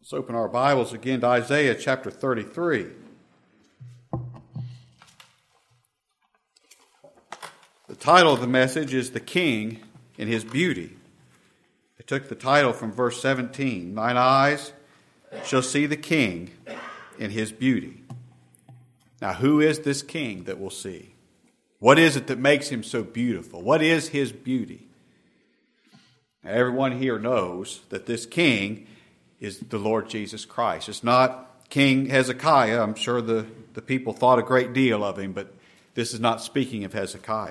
Let's open our Bibles again to Isaiah chapter 33. The title of the message is The King in His Beauty. I took the title from verse 17. Thine eyes shall see the King in His beauty. Now, who is this King that we'll see? What is it that makes Him so beautiful? What is His beauty? Now, everyone here knows that this King is the Lord Jesus Christ. It's not King Hezekiah. I'm sure the people thought a great deal of him, but this is not speaking of Hezekiah.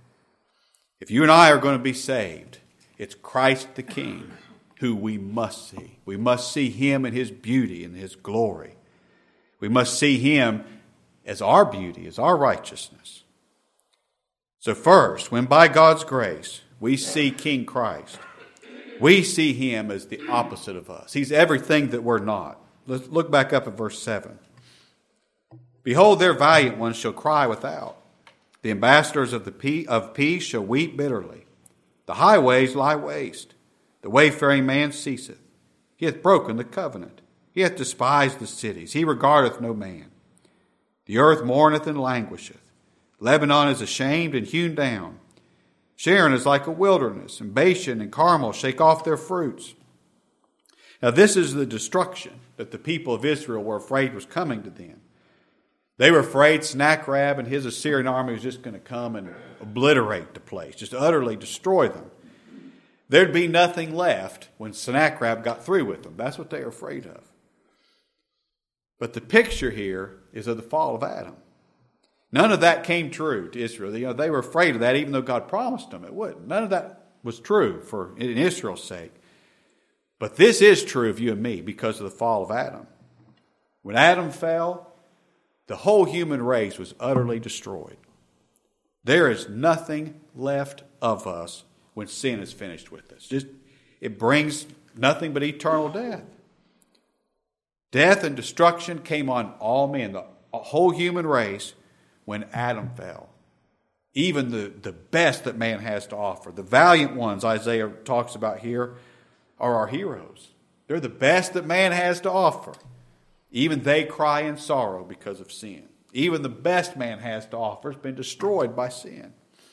If you and I are going to be saved, it's Christ the King who we must see. We must see Him in His beauty and His glory. We must see Him as our beauty, as our righteousness. So first, when by God's grace we see King Christ, we see Him as the opposite of us. He's everything that we're not. Let's look back up at verse 7. Behold, their valiant ones shall cry without. The ambassadors of peace shall weep bitterly. The highways lie waste. The wayfaring man ceaseth. He hath broken the covenant. He hath despised the cities. He regardeth no man. The earth mourneth and languisheth. Lebanon is ashamed and hewn down. Sharon is like a wilderness, and Bashan and Carmel shake off their fruits. Now this is the destruction that the people of Israel were afraid was coming to them. They were afraid Sennacherib and his Assyrian army was just going to come and obliterate the place, just utterly destroy them. There'd be nothing left when Sennacherib got through with them. That's what they were afraid of. But the picture here is of the fall of Adam. None of that came true to Israel. They were afraid of that, even though God promised them it wouldn't. None of that was true in Israel's sake. But this is true of you and me because of the fall of Adam. When Adam fell, the whole human race was utterly destroyed. There is nothing left of us when sin is finished with us. It brings nothing but eternal death. Death and destruction came on all men, the whole human race, when Adam fell. Even the best that man has to offer, the valiant ones Isaiah talks about here, are our heroes. They're the best that man has to offer. Even they cry in sorrow because of sin. Even the best man has to offer has been destroyed by sin.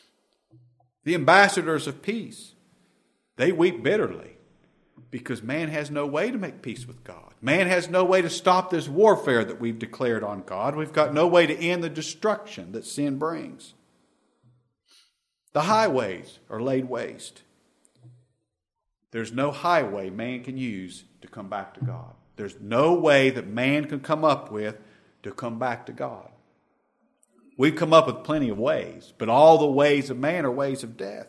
The ambassadors of peace, they weep bitterly because man has no way to make peace with God. Man has no way to stop this warfare that we've declared on God. We've got no way to end the destruction that sin brings. The highways are laid waste. There's no highway man can use to come back to God. There's no way that man can come up with to come back to God. We've come up with plenty of ways, but all the ways of man are ways of death.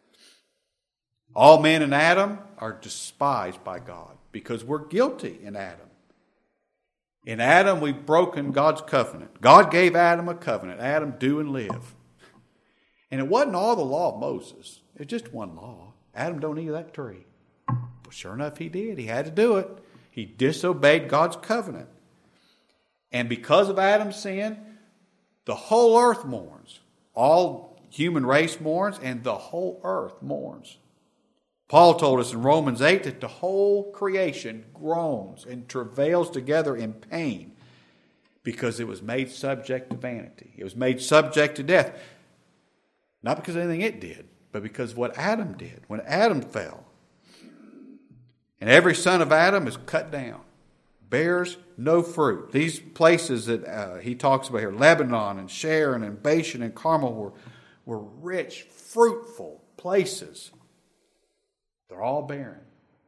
All men in Adam are despised by God because we're guilty in Adam. In Adam, we've broken God's covenant. God gave Adam a covenant. Adam, do and live. And it wasn't all the law of Moses. It was just one law. Adam don't eat of that tree. But sure enough, he did. He had to do it. He disobeyed God's covenant. And because of Adam's sin, the whole earth mourns. All human race mourns, and the whole earth mourns. Paul told us in Romans 8 that the whole creation groans and travails together in pain because it was made subject to vanity. It was made subject to death. Not because of anything it did, but because of what Adam did when Adam fell. And every son of Adam is cut down, bears no fruit. These places that he talks about here, Lebanon and Sharon and Bashan and Carmel, were rich, fruitful places. They're all barren.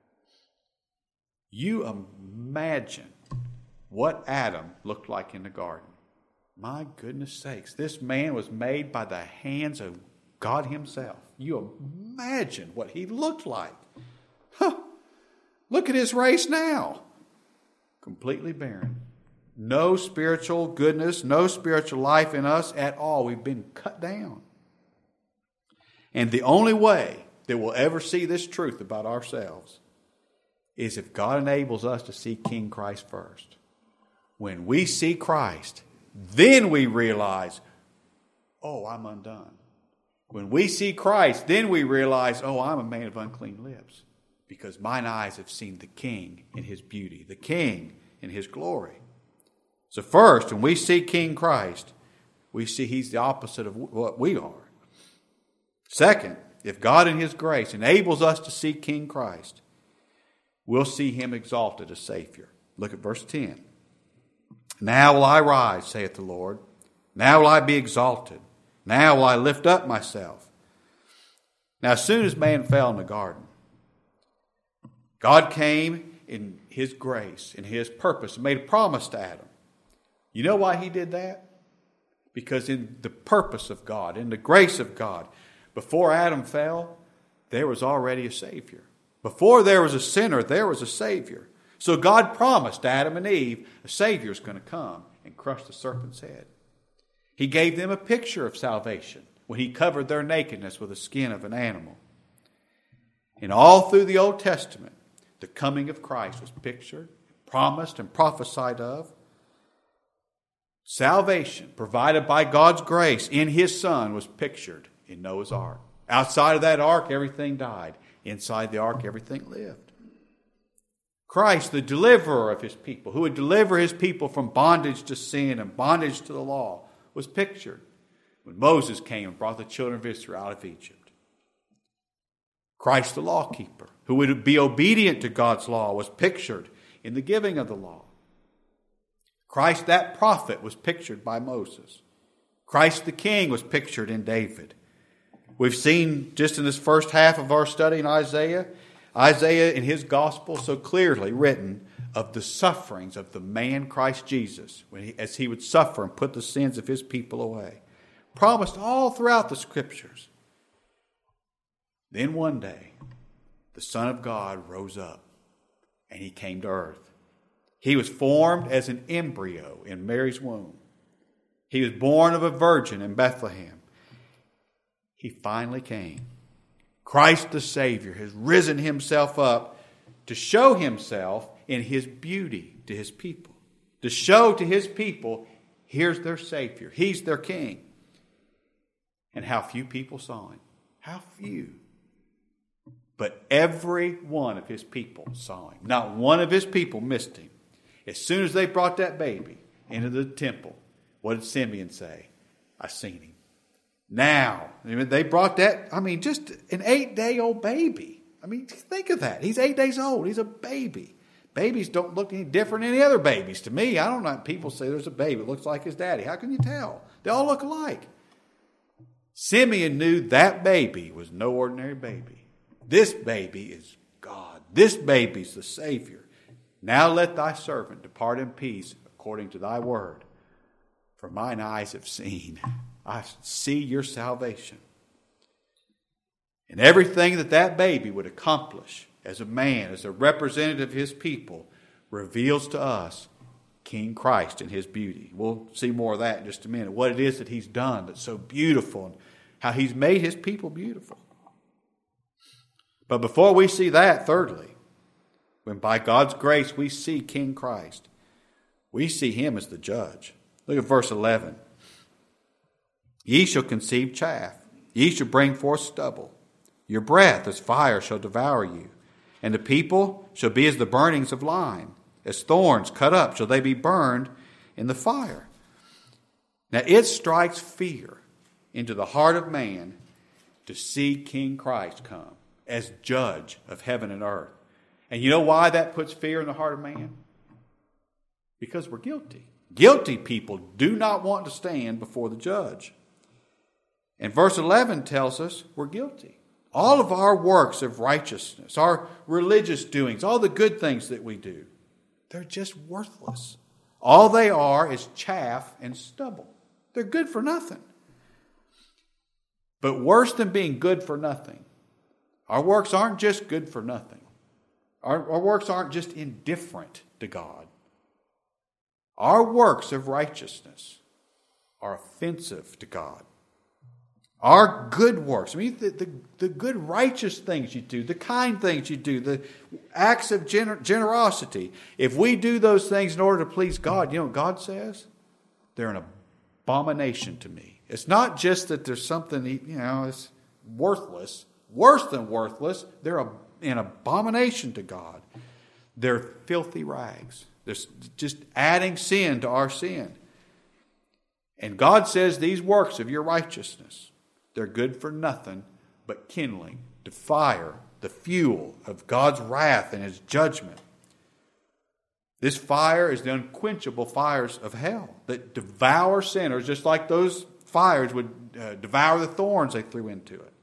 You imagine what Adam looked like in the garden. My goodness sakes, this man was made by the hands of God Himself. You imagine what he looked like. Look at his race now. Completely barren. No spiritual goodness, no spiritual life in us at all. We've been cut down. And the only way that we'll ever see this truth about ourselves is if God enables us to see King Christ first. When we see Christ, then we realize, oh, I'm undone. When we see Christ, then we realize, oh, I'm a man of unclean lips. because mine eyes have seen the King in his beauty, the King in his glory. So first, when we see King Christ, we see he's the opposite of what we are. Second, if God in his grace enables us to see King Christ, we'll see him exalted as Savior. Look at verse 10. Now will I rise, saith the Lord. Now will I be exalted. Now will I lift up myself. Now as soon as man fell in the garden, God came in his grace, in his purpose, and made a promise to Adam. You know why he did that? Because in the purpose of God, in the grace of God, before Adam fell, there was already a Savior. Before there was a sinner, there was a Savior. So God promised Adam and Eve a Savior is going to come and crush the serpent's head. He gave them a picture of salvation when he covered their nakedness with the skin of an animal. And all through the Old Testament, the coming of Christ was pictured, promised, and prophesied of. Salvation provided by God's grace in his Son was pictured in Noah's ark. Outside of that ark, everything died. Inside the ark, everything lived. Christ, the deliverer of his people, who would deliver his people from bondage to sin and bondage to the law, was pictured when Moses came and brought the children of Israel out of Egypt. Christ, the lawkeeper, who would be obedient to God's law, was pictured in the giving of the law. Christ, that prophet, was pictured by Moses. Christ, the king, was pictured in David. We've seen just in this first half of our study in Isaiah in his gospel so clearly written of the sufferings of the man Christ Jesus as he would suffer and put the sins of his people away. Promised all throughout the Scriptures. Then one day, the Son of God rose up and he came to earth. He was formed as an embryo in Mary's womb. He was born of a virgin in Bethlehem. He finally came. Christ the Savior has risen himself up to show himself in his beauty to his people. To show to his people, here's their Savior. He's their King. And how few people saw him. How few. But every one of his people saw him. Not one of his people missed him. As soon as they brought that baby into the temple, what did Simeon say? I seen him. Now, they brought that, just an 8-day-old baby. Think of that. He's 8 days old. He's a baby. Babies don't look any different than any other babies. To me, I don't know. People say there's a baby that looks like his daddy. How can you tell? They all look alike. Simeon knew that baby was no ordinary baby. This baby is God. This baby is the Savior. Now let thy servant depart in peace according to thy word. For mine eyes have seen. I see your salvation. And everything that baby would accomplish as a man, as a representative of his people, reveals to us King Christ in his beauty. We'll see more of that in just a minute. What it is that he's done that's so beautiful and how he's made his people beautiful. But before we see that, thirdly, when by God's grace we see King Christ, we see him as the judge. Look at verse 11. Ye shall conceive chaff, ye shall bring forth stubble. Your breath as fire shall devour you, and the people shall be as the burnings of lime. As thorns cut up shall they be burned in the fire. Now it strikes fear into the heart of man to see King Christ come as judge of heaven and earth. And you know why that puts fear in the heart of man? Because we're guilty. Guilty people do not want to stand before the judge. And verse 11 tells us we're guilty. All of our works of righteousness, our religious doings, all the good things that we do, they're just worthless. All they are is chaff and stubble. They're good for nothing. But worse than being good for nothing, our works aren't just good for nothing. Our works aren't just indifferent to God. Our works of righteousness are offensive to God. Our good works, the good righteous things you do, the kind things you do, the acts of generosity, if we do those things in order to please God, you know what God says? They're an abomination to me. It's not just that there's something, it's worthless, worse than worthless, they're an abomination to God. They're filthy rags. They're just adding sin to our sin. And God says these works of your righteousness, they're good for nothing but kindling the fire, the fuel of God's wrath and His judgment. This fire is the unquenchable fires of hell that devour sinners just like those fires would devour the thorns they threw into it.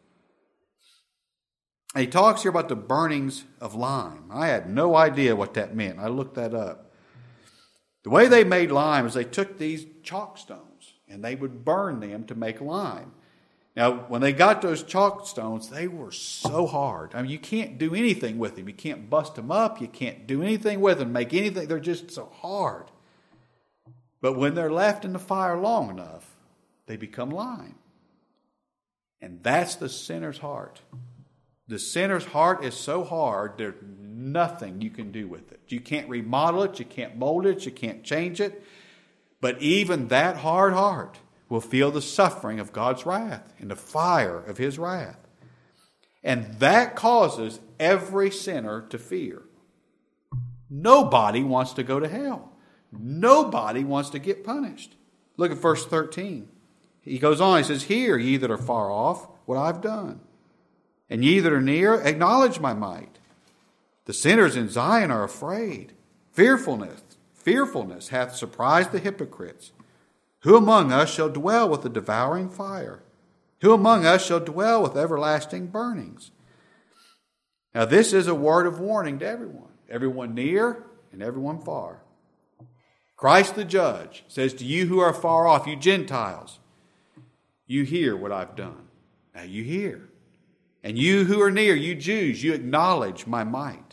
And he talks here about the burnings of lime. I had no idea what that meant. I looked that up. The way they made lime is they took these chalk stones and they would burn them to make lime. Now, when they got those chalk stones, they were so hard. I mean, you can't do anything with them. You can't bust them up. You can't do anything with them, make anything. They're just so hard. But when they're left in the fire long enough, they become lime. And that's the sinner's heart. The sinner's heart is so hard, there's nothing you can do with it. You can't remodel it. You can't mold it. You can't change it. But even that hard heart will feel the suffering of God's wrath and the fire of His wrath. And that causes every sinner to fear. Nobody wants to go to hell. Nobody wants to get punished. Look at verse 13. He goes on, he says, "Hear, ye that are far off, what I've done. And ye that are near, acknowledge my might. The sinners in Zion are afraid. Fearfulness hath surprised the hypocrites. Who among us shall dwell with the devouring fire? Who among us shall dwell with everlasting burnings?" Now this is a word of warning to everyone. Everyone near and everyone far. Christ the judge says to you who are far off, you Gentiles, you hear what I've done. Now you hear. And you who are near, you Jews, you acknowledge my might.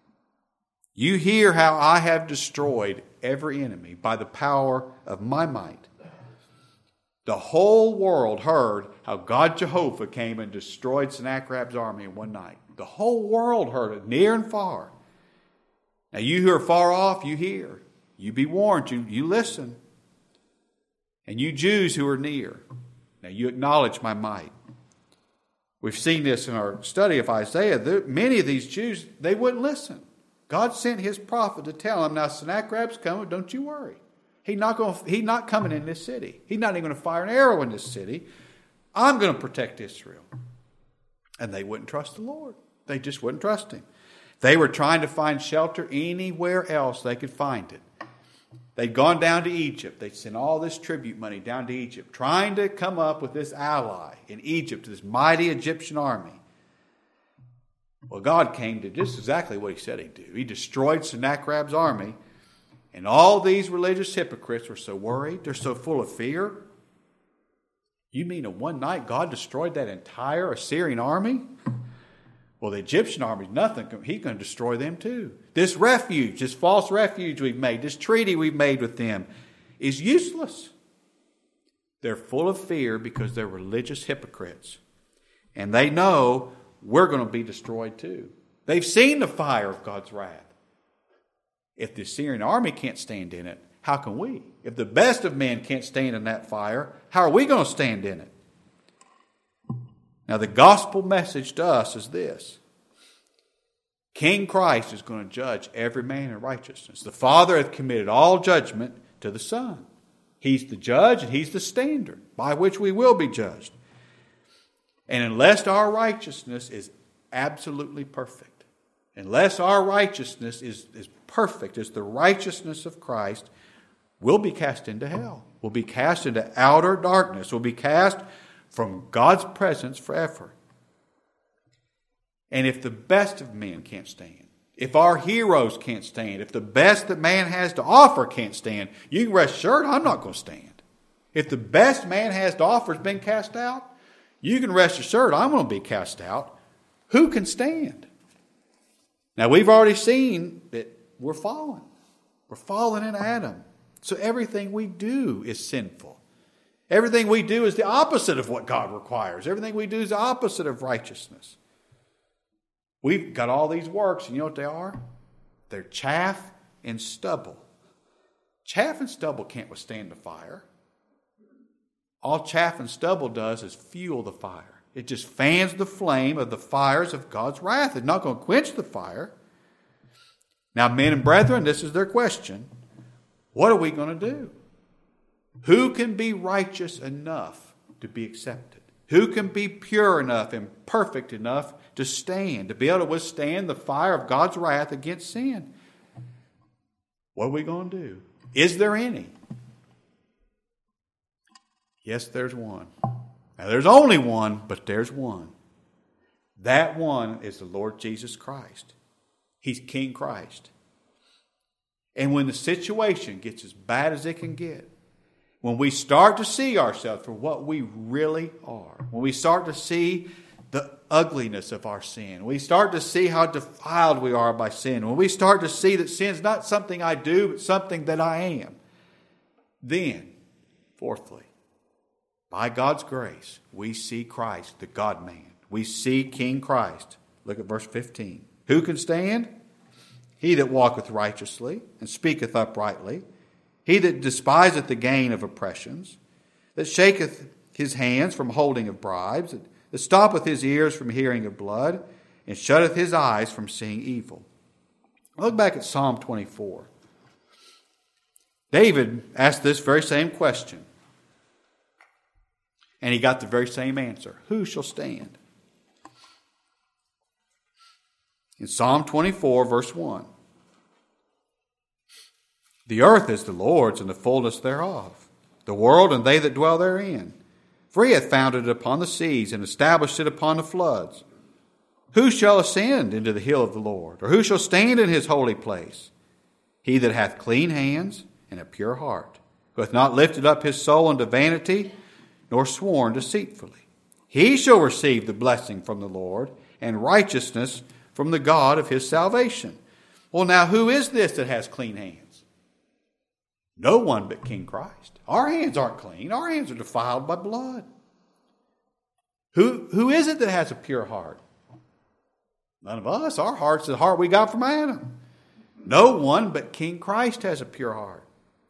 You hear how I have destroyed every enemy by the power of my might. The whole world heard how God Jehovah came and destroyed Sennacherib's army in one night. The whole world heard it, near and far. Now you who are far off, you hear. You be warned, you listen. And you Jews who are near, now you acknowledge my might. We've seen this in our study of Isaiah. Many of these Jews, they wouldn't listen. God sent His prophet to tell them, now Sennacherib's coming, don't you worry. He's not coming in this city. He's not even going to fire an arrow in this city. I'm going to protect Israel. And they wouldn't trust the Lord. They just wouldn't trust Him. They were trying to find shelter anywhere else they could find it. They'd gone down to Egypt. They'd sent all this tribute money down to Egypt, trying to come up with this ally in Egypt, this mighty Egyptian army. Well, God came to just exactly what He said He'd do. He destroyed Sennacherib's army, and all these religious hypocrites were so worried. They're so full of fear. You mean in one night God destroyed that entire Assyrian army? Well, the Egyptian army is nothing. He's going to destroy them too. This refuge, this false refuge we've made, this treaty we've made with them is useless. They're full of fear because they're religious hypocrites. And they know we're going to be destroyed too. They've seen the fire of God's wrath. If the Assyrian army can't stand in it, how can we? If the best of men can't stand in that fire, how are we going to stand in it? Now, the gospel message to us is this. King Christ is going to judge every man in righteousness. The Father hath committed all judgment to the Son. He's the judge and He's the standard by which we will be judged. And unless our righteousness is absolutely perfect, unless our righteousness is perfect as the righteousness of Christ, we'll be cast into hell. We'll be cast into outer darkness. We'll be cast from God's presence forever. And if the best of men can't stand, if our heroes can't stand, if the best that man has to offer can't stand, you can rest assured I'm not going to stand. If the best man has to offer has been cast out, you can rest assured I'm going to be cast out. Who can stand? Now we've already seen that we're fallen. We're fallen in Adam. So everything we do is sinful. Everything we do is the opposite of what God requires. Everything we do is the opposite of righteousness. We've got all these works, and you know what they are? They're chaff and stubble. Chaff and stubble can't withstand the fire. All chaff and stubble does is fuel the fire. It just fans the flame of the fires of God's wrath. It's not going to quench the fire. Now, men and brethren, this is their question. What are we going to do? Who can be righteous enough to be accepted? Who can be pure enough and perfect enough to stand, to be able to withstand the fire of God's wrath against sin? What are we going to do? Is there any? Yes, there's one. Now, there's only one, but there's one. That one is the Lord Jesus Christ. He's King Christ. And when the situation gets as bad as it can get, when we start to see ourselves for what we really are, when we start to see the ugliness of our sin, we start to see how defiled we are by sin, when we start to see that sin is not something I do, but something that I am, then, fourthly, by God's grace, we see Christ, the God-man. We see King Christ. Look at verse 15. Who can stand? He that walketh righteously and speaketh uprightly. He that despiseth the gain of oppressions, that shaketh his hands from holding of bribes, that stoppeth his ears from hearing of blood, and shutteth his eyes from seeing evil. Look back at Psalm 24. David asked this very same question. And he got the very same answer. Who shall stand? In Psalm 24, verse 1. The earth is the Lord's and the fullness thereof, the world and they that dwell therein. For he hath founded it upon the seas and established it upon the floods. Who shall ascend into the hill of the Lord? Or who shall stand in his holy place? He that hath clean hands and a pure heart, who hath not lifted up his soul unto vanity, nor sworn deceitfully. He shall receive the blessing from the Lord, and righteousness from the God of his salvation. Well, now, who is this that has clean hands? No one but King Christ. Our hands aren't clean. Our hands are defiled by blood. Who is it that has a pure heart? None of us. Our heart's the heart we got from Adam. No one but King Christ has a pure heart.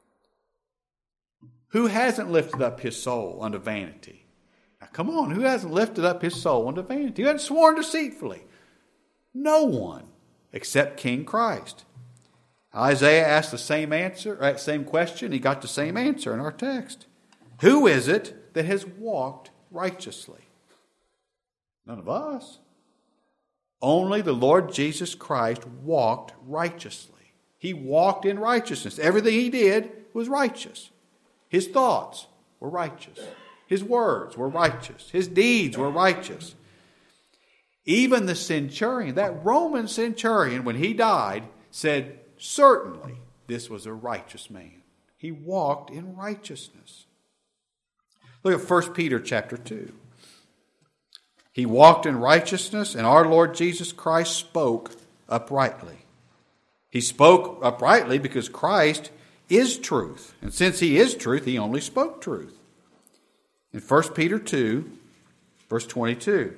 Who hasn't lifted up his soul unto vanity? Now, come on, who hasn't lifted up his soul unto vanity? Who hasn't sworn deceitfully? No one except King Christ. Isaiah asked the same question. He got the same answer in our text. Who is it that has walked righteously? None of us. Only the Lord Jesus Christ walked righteously. He walked in righteousness. Everything he did was righteous. His thoughts were righteous. His words were righteous. His deeds were righteous. Even the centurion, that Roman centurion, when he died, said, certainly this was a righteous man. He walked in righteousness. Look at 1 Peter chapter 2. He walked in righteousness, and our Lord Jesus Christ spoke uprightly. He spoke uprightly because Christ is truth. And since he is truth, he only spoke truth. In 1 Peter 2, verse 22,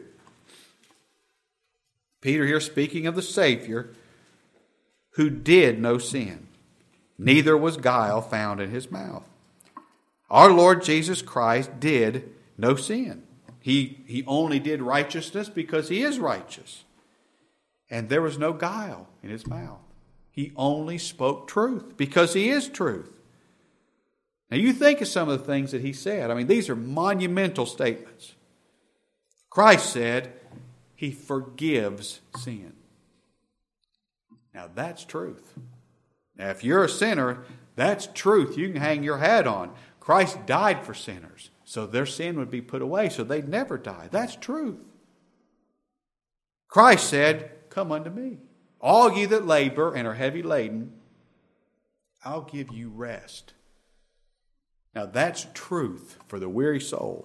Peter here speaking of the Savior who did no sin, neither was guile found in his mouth. Our Lord Jesus Christ did no sin. He only did righteousness because he is righteous. And there was no guile in his mouth. He only spoke truth because he is truth. Now you think of some of the things that he said. I mean, these are monumental statements. Christ said he forgives sin. Now that's truth. Now if you're a sinner, that's truth. You can hang your hat on. Christ died for sinners, so their sin would be put away, so they'd never die. That's truth. Christ said, come unto me. All ye that labor and are heavy laden, I'll give you rest. Now that's truth for the weary soul.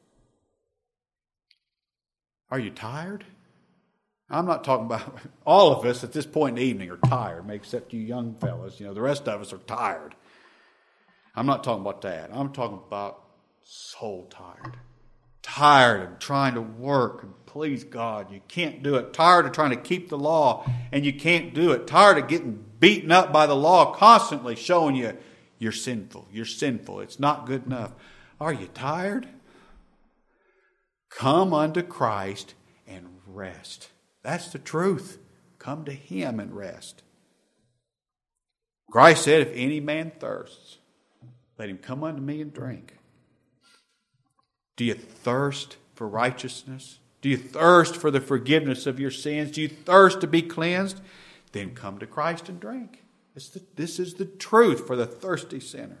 Are you tired? I'm not talking about, all of us at this point in the evening are tired, except you young fellas. You know, the rest of us are tired. I'm not talking about that. I'm talking about soul tired. Tired of trying to work and please God. You can't do it. Tired of trying to keep the law and you can't do it. Tired of getting beaten up by the law, constantly showing you you're sinful. You're sinful. It's not good enough. Are you tired? Come unto Christ and rest. That's the truth. Come to Him and rest. Christ said, if any man thirsts, let him come unto me and drink. Do you thirst for righteousness? Do you thirst for the forgiveness of your sins? Do you thirst to be cleansed? Then come to Christ and drink. This is the truth for the thirsty sinner.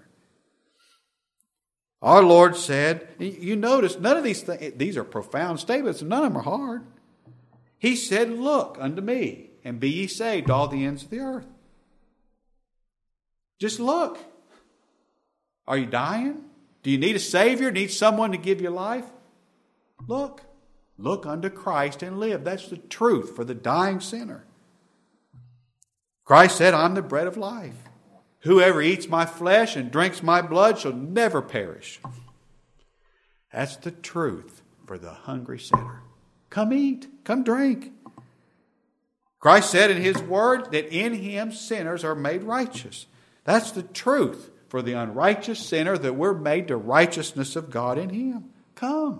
Our Lord said, you notice none of these things, these are profound statements, and none of them are hard. He said, look unto me, and be ye saved, all the ends of the earth. Just look. Are you dying? Do you need a Savior? Need someone to give you life? Look. Look unto Christ and live. That's the truth for the dying sinner. Christ said, I'm the bread of life. Whoever eats my flesh and drinks my blood shall never perish. That's the truth for the hungry sinner. Come eat. Come drink. Christ said in His word that in Him sinners are made righteous. That's the truth for the unrighteous sinner, that we're made to righteousness of God in Him. Come.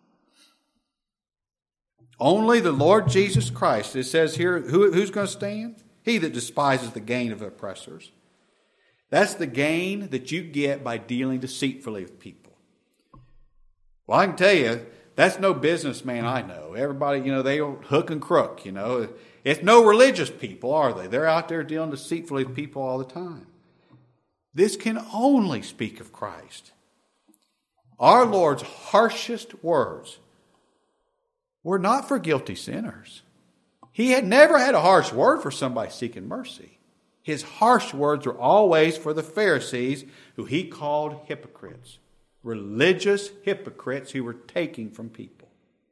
Only the Lord Jesus Christ. It says here, who's going to stand? He that despises the gain of oppressors. That's the gain that you get by dealing deceitfully with people. Well, I can tell you, that's no businessman I know. Everybody, they hook and crook, It's no religious people, are they? They're out there dealing deceitfully with people all the time. This can only speak of Christ. Our Lord's harshest words were not for guilty sinners. He had never had a harsh word for somebody seeking mercy. His harsh words were always for the Pharisees, who He called hypocrites. Religious hypocrites who were taking from people.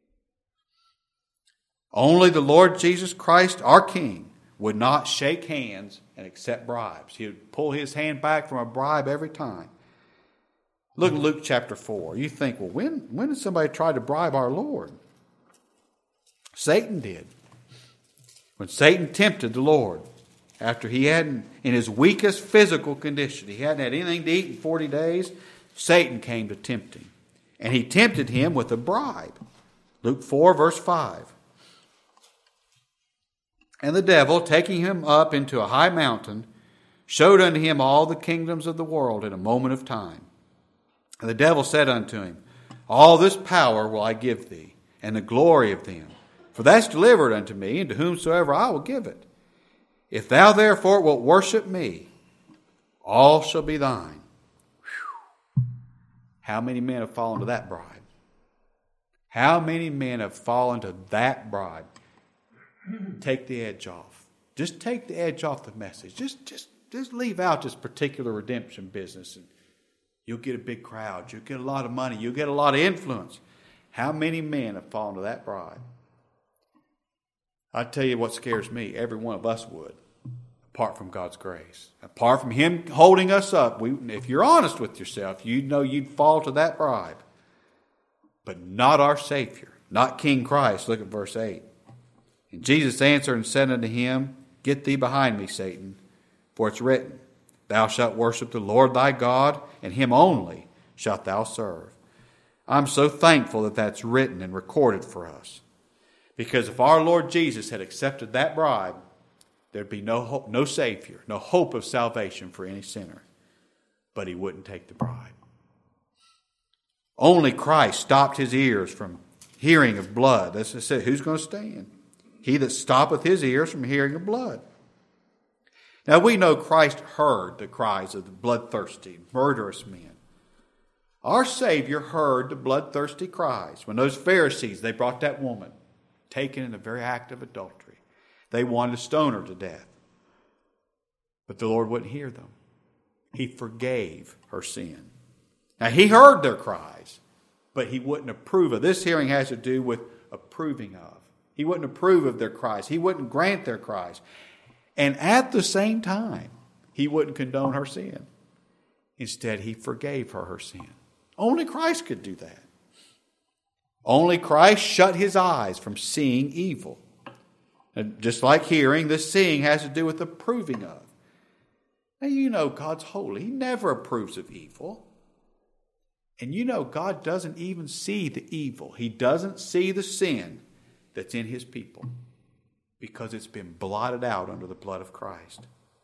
Only the Lord Jesus Christ, our King, would not shake hands and accept bribes. He would pull His hand back from a bribe every time. Look at Luke chapter 4. You think, well, when did somebody try to bribe our Lord? Satan did. When Satan tempted the Lord, after he hadn't, in his weakest physical condition, he hadn't had anything to eat in 40 days, Satan came to tempt him. And he tempted him with a bribe. Luke 4, verse 5. And the devil, taking him up into a high mountain, showed unto him all the kingdoms of the world in a moment of time. And the devil said unto him, all this power will I give thee, and the glory of them. For that's delivered unto me, and to whomsoever I will give it. If thou therefore wilt worship me, all shall be thine. Whew. How many men have fallen to that bribe? How many men have fallen to that bribe? Take the edge off. Just take the edge off the message. Just leave out this particular redemption business, and you'll get a big crowd. You'll get a lot of money. You'll get a lot of influence. How many men have fallen to that bribe? I tell you what scares me. Every one of us would, apart from God's grace. Apart from Him holding us up. If you're honest with yourself, you'd know you'd fall to that bribe. But not our Savior, not King Christ. Look at verse 8. And Jesus answered and said unto him, get thee behind me, Satan, for it's written, thou shalt worship the Lord thy God, and Him only shalt thou serve. I'm so thankful that that's written and recorded for us. Because if our Lord Jesus had accepted that bribe, there'd be no hope, no Savior, no hope of salvation for any sinner. But He wouldn't take the bribe. Only Christ stopped His ears from hearing of blood. That's what it said. Who's going to stand? He that stoppeth his ears from hearing of blood. Now we know Christ heard the cries of the bloodthirsty, murderous men. Our Savior heard the bloodthirsty cries. When those Pharisees, they brought that woman, taken in the very act of adultery. They wanted to stone her to death. But the Lord wouldn't hear them. He forgave her sin. Now He heard their cries, but He wouldn't approve of. This hearing has to do with approving of. He wouldn't approve of their cries. He wouldn't grant their cries. And at the same time, He wouldn't condone her sin. Instead, He forgave her sin. Only Christ could do that. Only Christ shut His eyes from seeing evil. And just like hearing, this seeing has to do with approving of. Now, you know God's holy. He never approves of evil. And you know, God doesn't even see the evil. He doesn't see the sin that's in his people because it's been blotted out under the blood of Christ.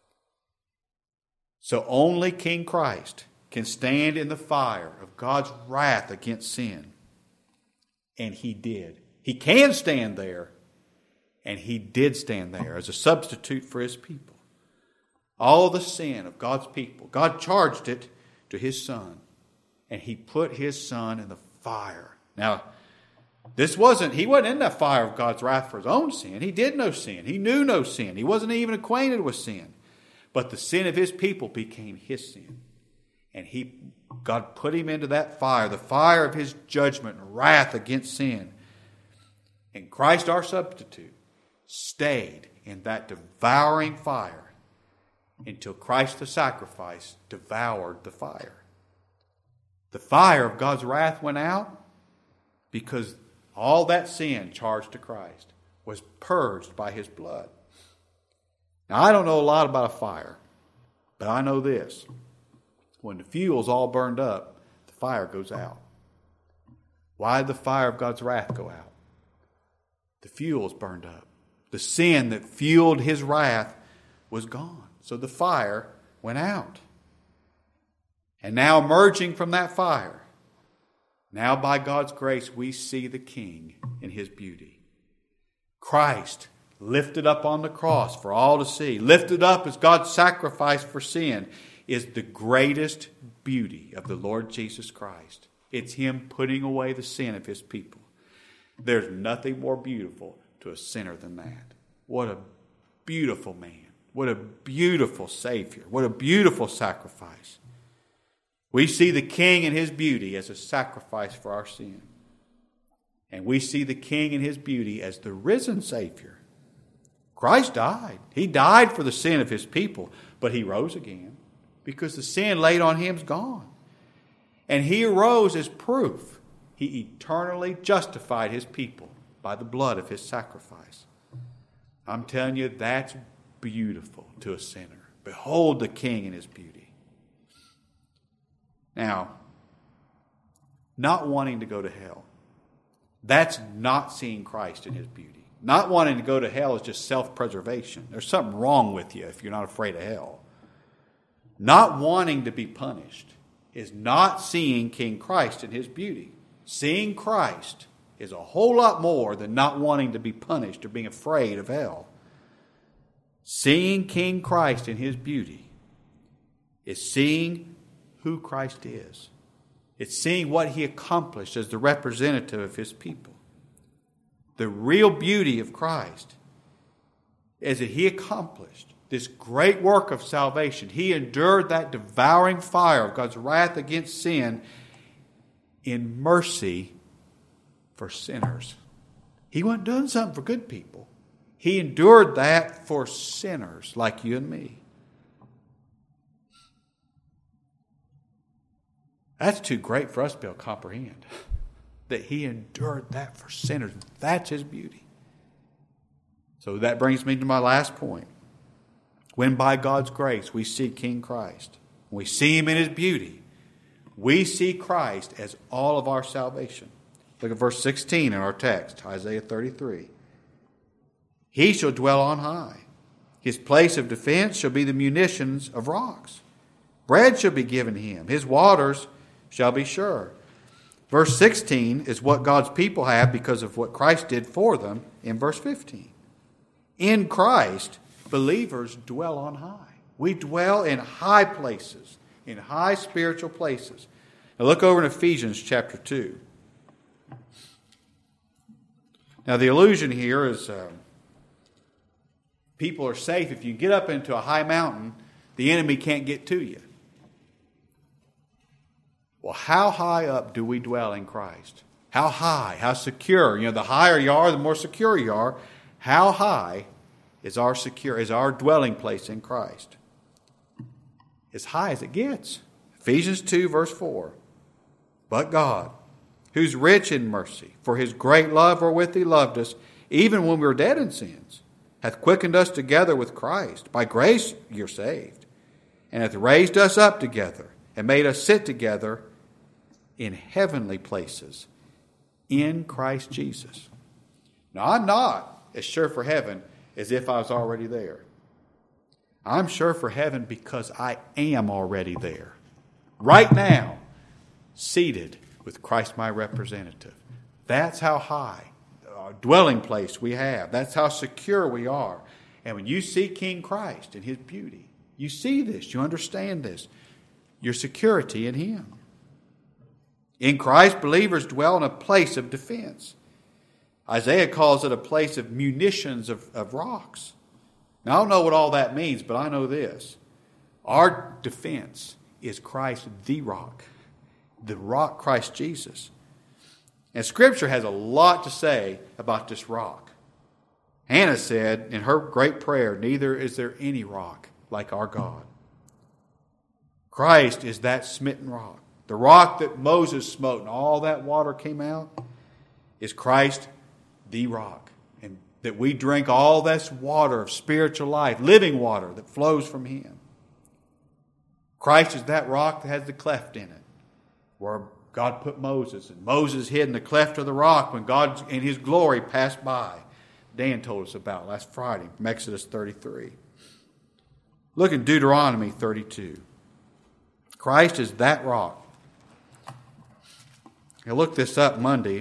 So only King Christ can stand in the fire of God's wrath against sin. And he did. He can stand there, and he did stand there as a substitute for his people. All the sin of God's people, God charged it to his Son, and he put his Son in the fire. Now, he wasn't in that fire of God's wrath for his own sin. He did no sin. He knew no sin. He wasn't even acquainted with sin. But the sin of his people became his sin. And God put him into that fire, the fire of his judgment and wrath against sin. And Christ, our substitute, stayed in that devouring fire until Christ the sacrifice devoured the fire. The fire of God's wrath went out because all that sin charged to Christ was purged by his blood. Now, I don't know a lot about a fire, but I know this. When the fuel's all burned up, the fire goes out. Why did the fire of God's wrath go out? The fuel's burned up. The sin that fueled his wrath was gone. So the fire went out. And now emerging from that fire, now by God's grace we see the King in his beauty. Christ lifted up on the cross for all to see, lifted up as God's sacrifice for sin, is the greatest beauty of the Lord Jesus Christ. It's him putting away the sin of his people. There's nothing more beautiful to a sinner than that. What a beautiful man. What a beautiful Savior. What a beautiful sacrifice. We see the King in his beauty as a sacrifice for our sin. And we see the King in his beauty as the risen Savior. Christ died. He died for the sin of his people, but he rose again because the sin laid on him is gone. And he arose as proof. He eternally justified his people by the blood of his sacrifice. I'm telling you, that's beautiful to a sinner. Behold the King in his beauty. Now, not wanting to go to hell, that's not seeing Christ in his beauty. Not wanting to go to hell is just self-preservation. There's something wrong with you if you're not afraid of hell. Not wanting to be punished is not seeing King Christ in his beauty. Seeing Christ is a whole lot more than not wanting to be punished or being afraid of hell. Seeing King Christ in his beauty is seeing who Christ is. It's seeing what he accomplished as the representative of his people. The real beauty of Christ is that he accomplished this great work of salvation. He endured that devouring fire of God's wrath against sin in mercy for sinners. He wasn't doing something for good people. He endured that for sinners like you and me. That's too great for us to be able to comprehend. That he endured that for sinners. That's his beauty. So that brings me to my last point. When by God's grace we see King Christ, we see him in his beauty, we see Christ as all of our salvation. Look at verse 16 in our text, Isaiah 33. He shall dwell on high. His place of defense shall be the munitions of rocks. Bread shall be given him. His waters shall be sure. Verse 16 is what God's people have because of what Christ did for them in verse 15. In Christ, believers dwell on high. We dwell in high places, in high spiritual places. Now look over in Ephesians chapter 2. Now the illusion here is people are safe. If you get up into a high mountain, the enemy can't get to you. Well, how high up do we dwell in Christ? How high? How secure? The higher you are, the more secure you are. How high is our dwelling place in Christ? As high as it gets. Ephesians 2, verse 4. But God, who's rich in mercy, for his great love wherewith he loved us, even when we were dead in sins, hath quickened us together with Christ. By grace you're saved. And hath raised us up together, and made us sit together in heavenly places in Christ Jesus. Now, I'm not as sure for heaven as if I was already there. I'm sure for heaven because I am already there. Right now, seated with Christ my representative. That's how high a dwelling place we have. That's how secure we are. And when you see King Christ in his beauty, you see this, you understand this, your security in him. In Christ, believers dwell in a place of defense. Isaiah calls it a place of munitions of rocks. Now, I don't know what all that means, but I know this. Our defense is Christ the rock Christ Jesus. And Scripture has a lot to say about this rock. Hannah said in her great prayer, neither is there any rock like our God. Christ is that smitten rock. The rock that Moses smote and all that water came out is Christ the rock. And that we drink all this water of spiritual life, living water that flows from him. Christ is that rock that has the cleft in it, where God put Moses. And Moses hid in the cleft of the rock when God in his glory passed by. Dan told us about last Friday from Exodus 33. Look in Deuteronomy 32. Christ is that rock. I looked this up Monday.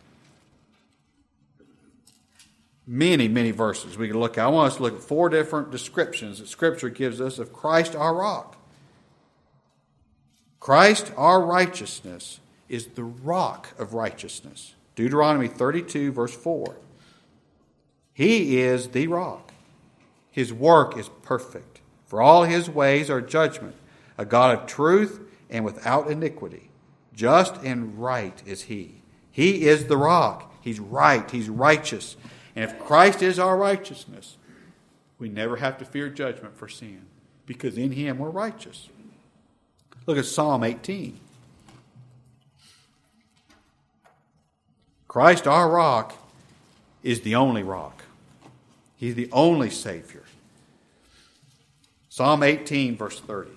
Many verses we can look at. I want us to look at 4 different descriptions that Scripture gives us of Christ our rock. Christ our righteousness is the rock of righteousness. Deuteronomy 32 verse 4. He is the rock. His work is perfect. For all his ways are judgment. A God of truth and without iniquity. Just and right is he. He is the rock. He's right. He's righteous. And if Christ is our righteousness, we never have to fear judgment for sin. Because in him we're righteous. Look at Psalm 18. Christ our rock is the only rock. He's the only Savior. Psalm 18 verse 30.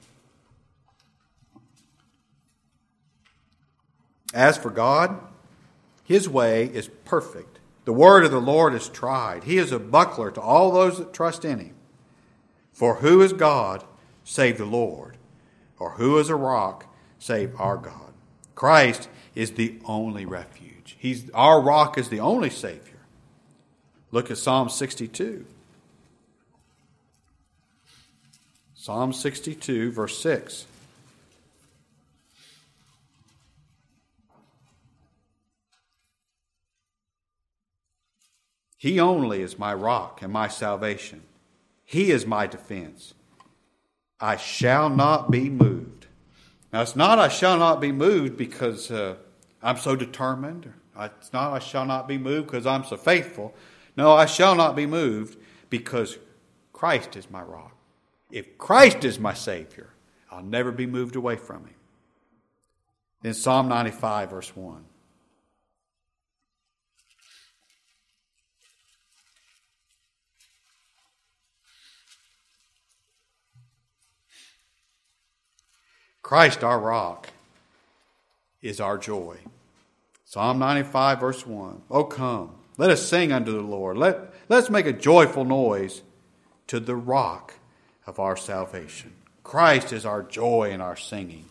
As for God, his way is perfect. The word of the Lord is tried. He is a buckler to all those that trust in him. For who is God save the Lord? Or who is a rock save our God? Christ is the only refuge. Our rock is the only Savior. Look at Psalm 62. Psalm 62 verse 6. He only is my rock and my salvation. He is my defense. I shall not be moved. Now, it's not I shall not be moved because I'm so determined. It's not I shall not be moved because I'm so faithful. No, I shall not be moved because Christ is my rock. If Christ is my Savior, I'll never be moved away from him. Then Psalm 95 verse 1. Christ, our rock, is our joy. Psalm 95, verse 1. Oh, come, let us sing unto the Lord. Let's make a joyful noise to the rock of our salvation. Christ is our joy and our singing.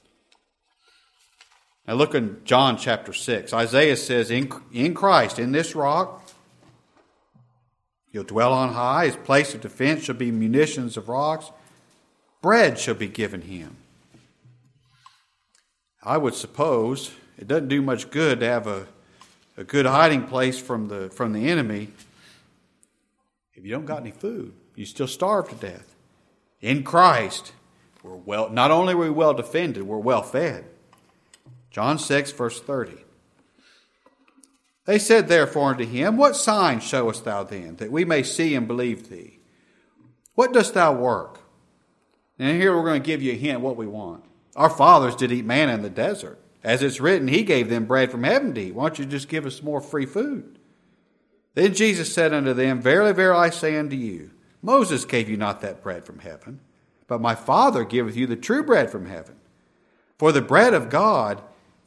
Now look in John chapter 6. Isaiah says, in Christ, in this rock, he'll dwell on high. His place of defense shall be munitions of rocks. Bread shall be given him. I would suppose it doesn't do much good to have a good hiding place from the enemy if you don't got any food. You still starve to death. In Christ, not only are we well defended, we're well fed. John 6, verse 30. They said therefore unto him, what sign showest thou then, that we may see and believe thee? What dost thou work? And here we're going to give you a hint what we want. Our fathers did eat manna in the desert. As it's written, he gave them bread from heaven to eat. Why don't you just give us more free food? Then Jesus said unto them, verily, verily, I say unto you, Moses gave you not that bread from heaven, but my Father giveth you the true bread from heaven. For the bread of God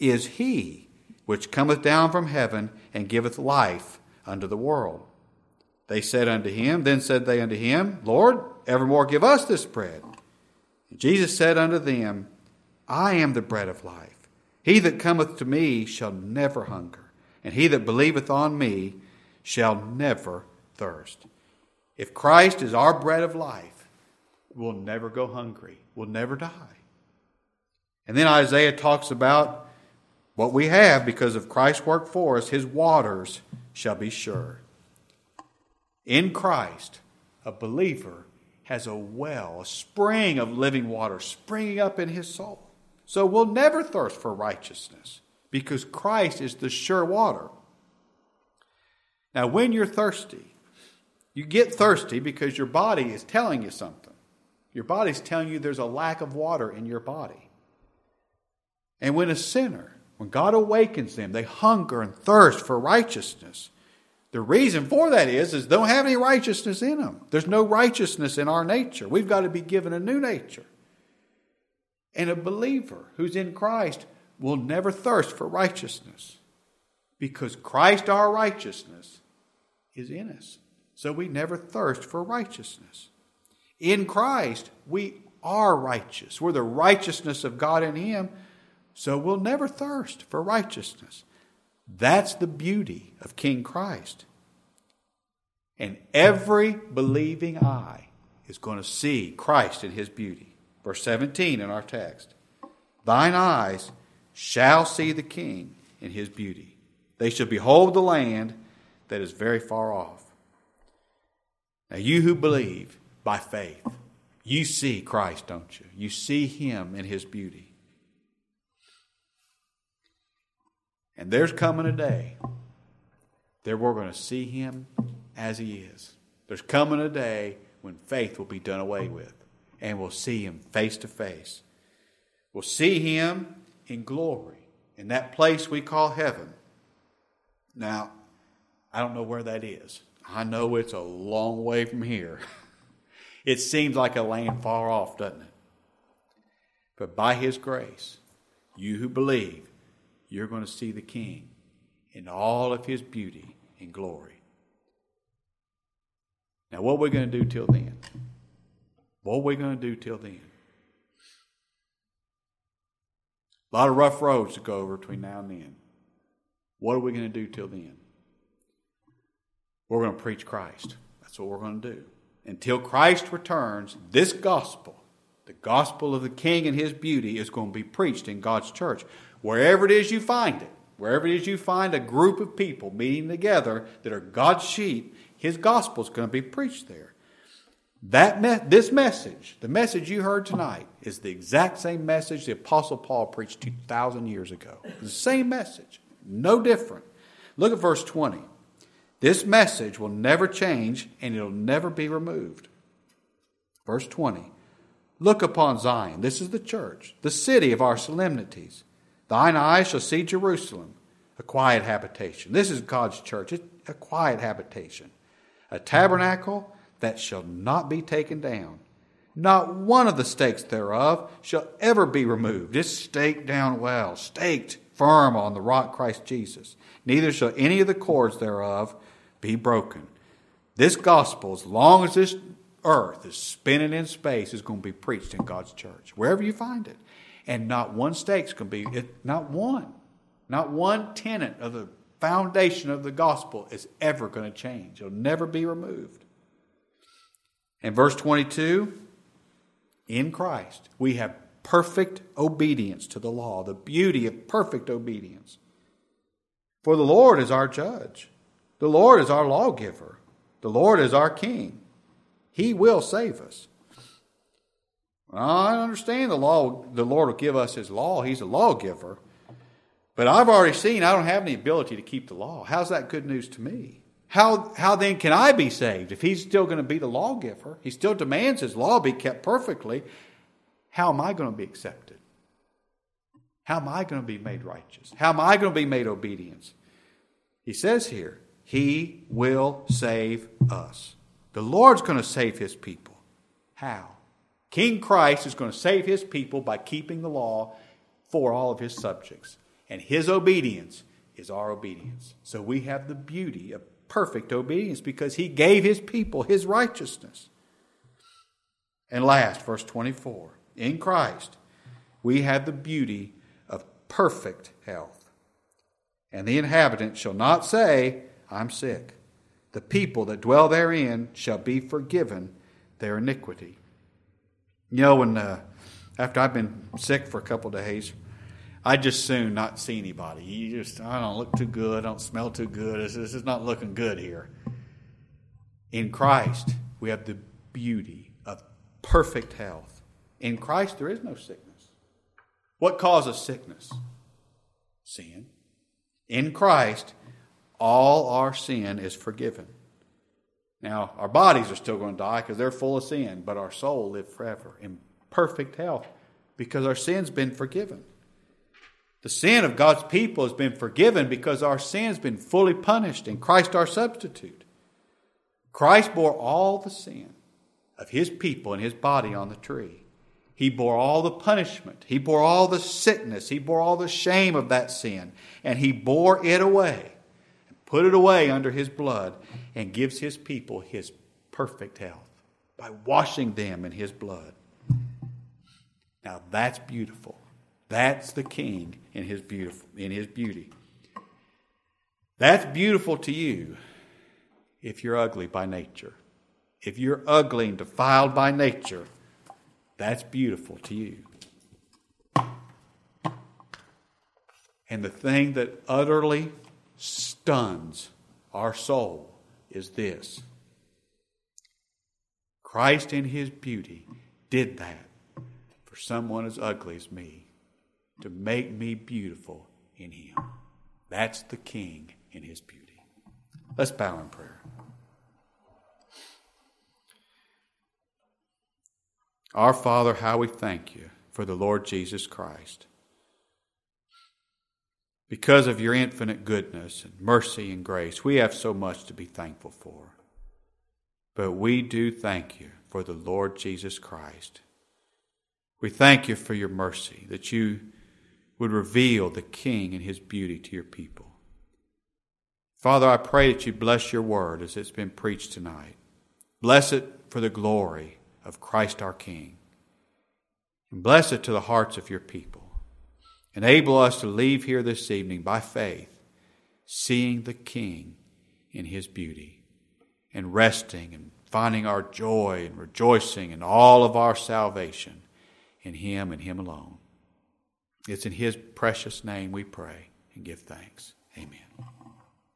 is he which cometh down from heaven and giveth life unto the world. They said unto him, Then said they unto him, Lord, evermore give us this bread. And Jesus said unto them, I am the bread of life. He that cometh to me shall never hunger, and he that believeth on me shall never thirst. If Christ is our bread of life, we'll never go hungry. We'll never die. And then Isaiah talks about what we have because of Christ's work for us. His waters shall be sure. In Christ, a believer has a well, a spring of living water springing up in his soul. So we'll never thirst for righteousness because Christ is the sure water. Now, when you're thirsty, you get thirsty because your body is telling you something. Your body's telling you there's a lack of water in your body. And when a sinner, when God awakens them, they hunger and thirst for righteousness. The reason for that is they don't have any righteousness in them. There's no righteousness in our nature. We've got to be given a new nature. And a believer who's in Christ will never thirst for righteousness because Christ, our righteousness, is in us. So we never thirst for righteousness. In Christ, we are righteous. We're the righteousness of God in Him, so we'll never thirst for righteousness. That's the beauty of King Christ. And every believing eye is going to see Christ in His beauty. Verse 17 in our text. Thine eyes shall see the King in His beauty. They shall behold the land that is very far off. Now you who believe by faith, you see Christ, don't you? You see Him in His beauty. And there's coming a day that we're going to see Him as He is. There's coming a day when faith will be done away with. And we'll see Him face to face. We'll see Him in glory, in that place we call heaven. Now, I don't know where that is. I know it's a long way from here. It seems like a land far off, doesn't it? But by His grace, you who believe, you're going to see the King in all of His beauty and glory. Now, what are we going to do till then? What are we going to do till then? A lot of rough roads to go over between now and then. What are we going to do till then? We're going to preach Christ. That's what we're going to do. Until Christ returns, this gospel, the gospel of the King and His beauty, is going to be preached in God's church. Wherever it is you find it, wherever it is you find a group of people meeting together that are God's sheep, His gospel is going to be preached there. This message, the message you heard tonight, is the exact same message the Apostle Paul preached 2,000 years ago. The same message, no different. Look at verse 20. This message will never change and it'll never be removed. Verse 20. Look upon Zion. This is the church, the city of our solemnities. Thine eyes shall see Jerusalem, a quiet habitation. This is God's church, a quiet habitation. A tabernacle that shall not be taken down. Not one of the stakes thereof shall ever be removed. It's staked down well, staked firm on the rock Christ Jesus. Neither shall any of the cords thereof be broken. This gospel, as long as this earth is spinning in space, is going to be preached in God's church, wherever you find it. And not one stake's going to be, not one tenet of the foundation of the gospel is ever going to change. It'll never be removed. And verse 22, in Christ, we have perfect obedience to the law, the beauty of perfect obedience. For the Lord is our judge. The Lord is our lawgiver. The Lord is our king. He will save us. Well, I understand the Lord will give us His law. He's a lawgiver. But I've already seen I don't have any ability to keep the law. How's that good news to me? How then can I be saved? If He's still going to be the lawgiver, He still demands His law be kept perfectly, how am I going to be accepted? How am I going to be made righteous? How am I going to be made obedient? He says here, He will save us. The Lord's going to save His people. How? King Christ is going to save His people by keeping the law for all of His subjects. and His obedience is our obedience. So we have the beauty of perfect obedience because He gave His people His righteousness. And last, verse 24, in Christ, we have the beauty of perfect health. And the inhabitant shall not say, I'm sick. The people that dwell therein shall be forgiven their iniquity. You know, when after I've been sick for a couple of days, I just soon not see anybody. I don't look too good. I don't smell too good. This is not looking good here. In Christ, we have the beauty of perfect health. In Christ, there is no sickness. What causes sickness? Sin. In Christ, all our sin is forgiven. Now, our bodies are still going to die because they're full of sin, but our soul lives forever in perfect health because our sin's been forgiven. The sin of God's people has been forgiven because our sin's been fully punished in Christ our substitute. Christ bore all the sin of His people in His body on the tree. He bore all the punishment. He bore all the sickness. He bore all the shame of that sin. And He bore it away, put it away under His blood, and gives His people His perfect health by washing them in His blood. Now that's beautiful. That's the King in His beauty. That's beautiful to you if you're ugly by nature. If you're ugly and defiled by nature, that's beautiful to you. And the thing that utterly stuns our soul is this. Christ in His beauty did that for someone as ugly as me, to make me beautiful in Him. That's the King in His beauty. Let's bow in prayer. Our Father, how we thank You for the Lord Jesus Christ. Because of Your infinite goodness and mercy and grace, we have so much to be thankful for. But we do thank You for the Lord Jesus Christ. We thank You for Your mercy, that You would reveal the King and His beauty to Your people. Father, I pray that You bless Your word as it's been preached tonight. Bless it for the glory of Christ our King. And bless it to the hearts of Your people. Enable us to leave here this evening by faith, seeing the King in His beauty, and resting and finding our joy and rejoicing in all of our salvation in Him and Him alone. It's in His precious name we pray and give thanks. Amen.